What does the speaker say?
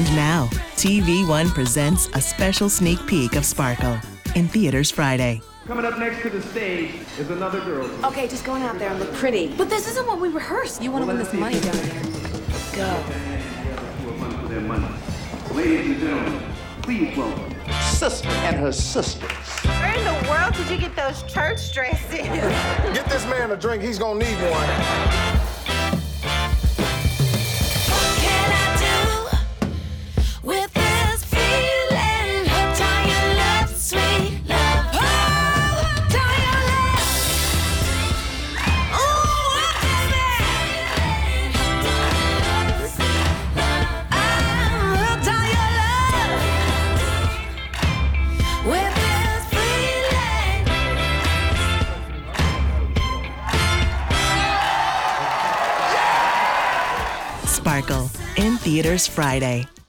And now, TV One presents a special sneak peek of Sparkle in theaters Friday. Coming up next to the stage is another girl. Okay, just going out there and look pretty. But this isn't what we rehearsed. You want to win this money down here. Go. Ladies and gentlemen, please welcome Sister and her sisters. Where in the world did you get those church dresses? Get this man a drink, he's gonna need one. What can I do with this feeling? Tie your love, sweet love. Oh, tie your love. Ooh, what is that? Oh, tie your love with this feeling. Sparkle in theaters Friday.